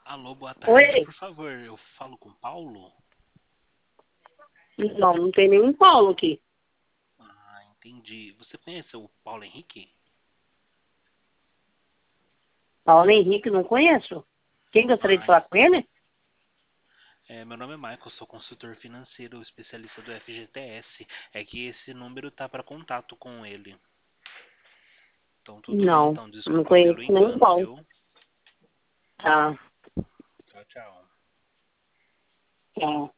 Alô, boa tarde. Oi? Por favor, eu falo com o Paulo? Não, não tem nenhum Paulo aqui. Ah, entendi. Você conhece o Paulo Henrique? Paulo Henrique, não conheço. Quem gostaria de Ah, falar com ele? meu nome é Michael, sou consultor financeiro, especialista do FGTS. É que esse número tá para contato com ele. Então, tudo bem, Não, então. não Desculpa conheço pelo nenhum engano, Paulo. viu? Tá, Tchau, tchau. tá.